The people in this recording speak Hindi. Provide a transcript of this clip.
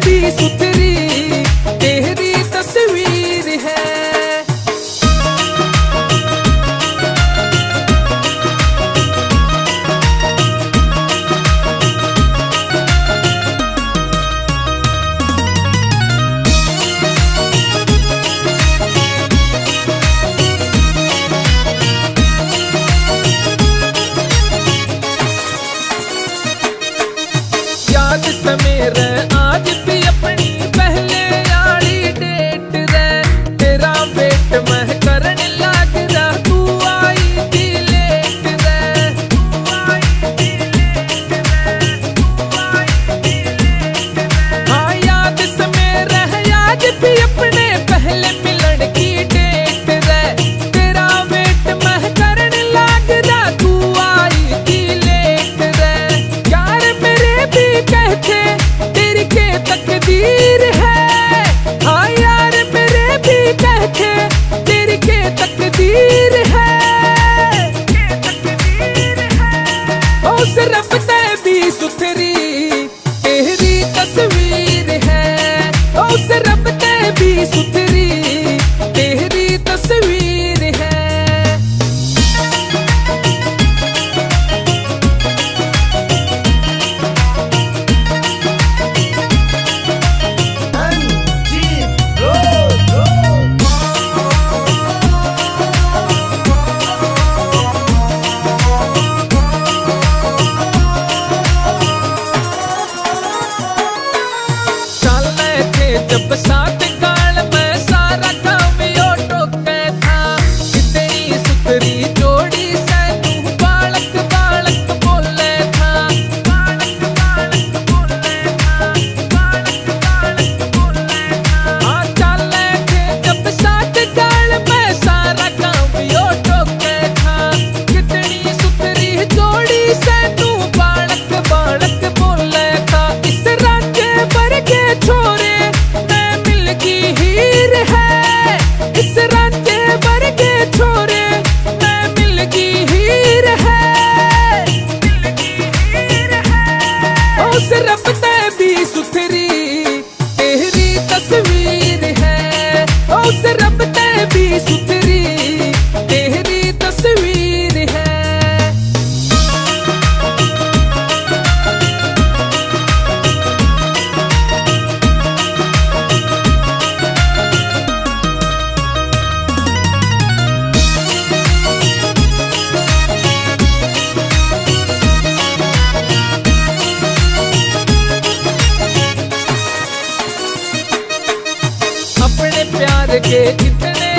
भी सुथरी तेरी तस्वीर है। याद समेर आज भी अपनी पहले वाली डेट रे, तेरा वेट मैं करन लग रहा, तू आई थी लेट रे, तू आई थी लेट रे, तू आई थी लेट रे। हाँ याद समेर आज भी अपने पहले मिलन की डेट रे, तेरा वेट मैं करन लग रहा, तू आई थी लेट रे। यार मेरे भी कहते तेरी के तकदीर है, हाँ यार मेरे भी कहते तेरी के तकदीर है, उस रब ते भी सुथरी तेरी तस्वीर है, उस रब ते भी सुथरी तेरी तस्वीर है। जब साथ गाल में सारा काम यो टोके था, कितनी सुथरी जोड़ी सैनू बालक बालक बोले था, बालक बालक बोले था, बालक बालक बोले था। हाँ चले थे जब साथ गाल में सारा काम यो टोके था, कितनी सुथरी जोड़ी सैनू बालक बालक बोले था। इस रांझे भर के छोरे हीर है, इस रांझे भर के छोरे मैं मिल की हीर है, मिल की हीर है। उस रब ते भी सुथरी तेरी तस्वीर है, उस रब ते भी सुथरी तेरी तस्वीर है। अपने प्यार के कितने